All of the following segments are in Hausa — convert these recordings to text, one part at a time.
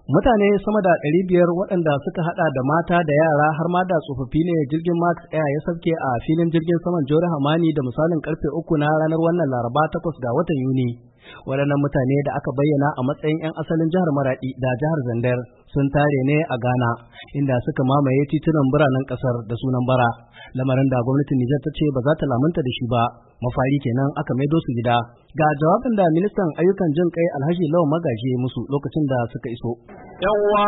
Mutane sama da 500 waɗanda suka hada da mata da yara har ma da tsofaffi ne jirgin Max Air ya sauke a filin jirgin saman Jore Hamani da misalin karfe 3 na ranar wannan Laraba 8 ga watan Yuni. Waɗannan mutane da aka bayyana a matsayin 'yan asalin jihar Maradi da jihar Zandar sun tare ne a Ghana, inda suka mamaye titunan biranen ƙasar da sunan bara, lamarin da gwamnatin Nijar ta ce ba za ta lamunta da shi ba. Mafari kenan aka maido su gida. Ga jawabin da ministan ayyukan jin kai Alhaji Lawan Magaji musu lokacin da suka iso. Yawwa,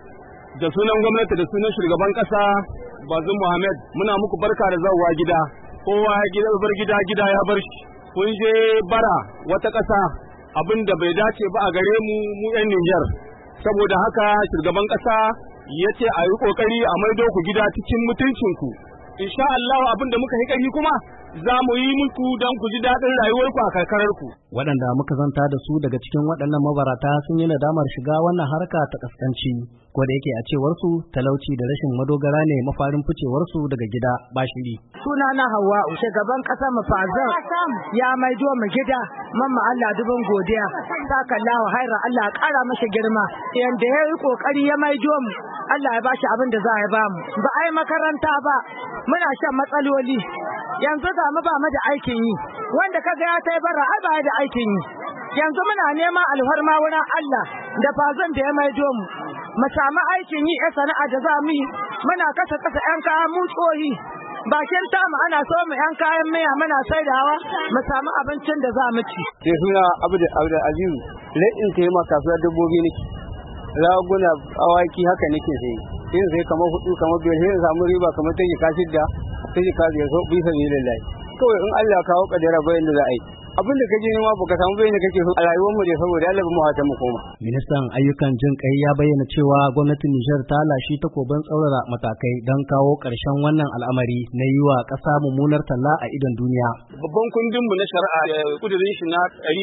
da sunan gwamnati da sunan shugaban ƙasa Bazum Muhammad, muna muku barka da zawwa gida. Kowa ya bar gida ya bar shi. Kun je bara wata ƙasa, abin da bai dace ba a gare mu 'yan Nijar. Saboda haka shugaban ƙasa ya ce a yi ƙoƙari a maido ku gida cikin mutuncinku. Insha Allah abin da muka yi ƙarfi kuma za mu yi muku don ku ji daɗin rayuwarku a karkararku. Waɗanda muka zanta da su daga cikin waɗannan mabarata sun yi nadamar shiga wannan harka ta ƙasƙanci, ko da yake a cewar su talauci da rashin madogara ne mafarin ficewar su daga gida ba shiri. Suna na Hauwa, shugaban ƙasa Mafazan ya maido mu gida, mamma Allah dubin godiya, saka Allahu haira, Allah ya ƙara masa girma, yanda ya yi ƙoƙari ya maido mu, Allah ya bashi abin da za ya ba mu. Ba a yi makaranta ba, muna shan matsaloli, yanzu ga mu ba mu da aikin yi, wanda kaga ya tai bara ai ba da aikin yi. Yanzu muna neman alfarma wurin Allah da Fazan da ya maido mu samu aikin yi, sana'a da za mu yi, muna kasa 'yan kayan mu tsohi. Bakin tamu ana so mu 'yan kayan miya muna saidawa mu samu abincin da za mu ci. Sai suna Abdul Aziz, la'in taimaka kasuwar dabbobi nake. Raguna, awaki haka nake sai. Sai kamar 4 kamar 5 sai samu riba kamar take ka shidda, take ka zai so bisa billahi. Kawai in Allah ya kawo kadara bayan da za a yi. Abin da kaje nema baka samu bayan da kake so a rayuwar mu da saboda Allah ba mu hata mu koma. Ministan ayyukan jin kai ya bayyana cewa gwamnatin Nijar ta lashi takobin tsaurara matakai don kawo ƙarshen wannan al'amari na yi wa ƙasa mummunar talla a idon duniya. Babban kundin mu na shari'a da kudirin shi na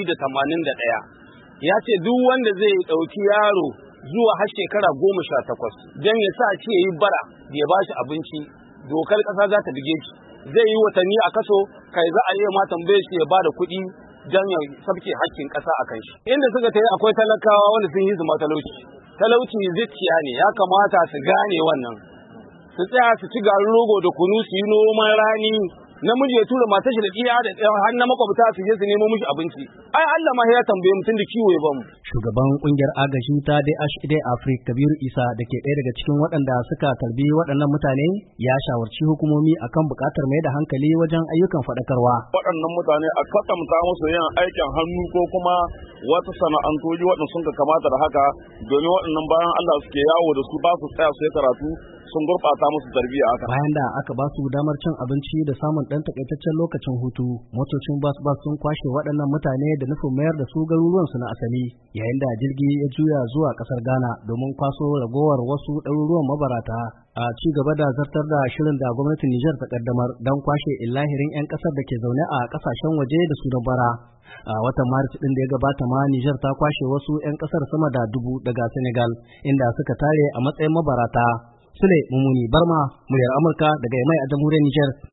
181 ya ce duk wanda zai ɗauki yaro zuwa har shekara 18 don ya sa ce yi bara ya ba shi abinci, dokar ƙasa za ta bige shi. Zai yi watanni a kaso, kai za a yi ma tambaye shi ya ba da kuɗi don ya sabke hakkin ƙasa a kan shi. Inda suka tayi akwai talakawa wanda sun yi zuma talauci. Talauci zuciya ne, ya kamata su gane wannan. Su tsaya su ci garin rogo da kunu, su yi noman rani, namiji ya tura matar shi da iya da har na makwabta su je su nemo miki abinci. Ai Allah ma ya tambaye mutum da kiwo ya bamu. Shugaban kungiyar agaji ta DHID Africa Kabiru Isa da ke ɗaya daga cikin waɗanda suka tarbi waɗannan mutane ya shawarci hukumomi akan buƙatar mai da hankali wajen ayyukan faɗakarwa. Waɗannan mutane a kwatanta musu yin aikin hannu ko kuma wata sana'antoji waɗanda sun ka kamata da haka, domin waɗannan bayan Allah suke yawo da su ba su tsaya su yi karatu sun gurɓata musu tarbiyya haka. Bayan da aka ba su damar cin abinci da samun ɗan takaitaccen lokacin hutu, motocin bas sun kwashe waɗannan mutane da nufin mayar da su garuruwansu na asali, yayin da jirgi ya juya zuwa ƙasar Ghana domin kwaso ragowar wasu ɗaruruwan mabarata a ci gaba da zartar da shirin da gwamnatin Nijar ta kaddamar don kwashe illahirin 'yan ƙasar da ke zaune a ƙasashen waje da su da bara. A watan Maris ɗin da ya gabata ma Nijar ta kwashe wasu 'yan ƙasar sama da 1000 daga Senegal, inda suka tare a matsayin mabarata. Sule Mumuni Barma, muryar Amurka daga Yamai a jamhuriyar Nijar.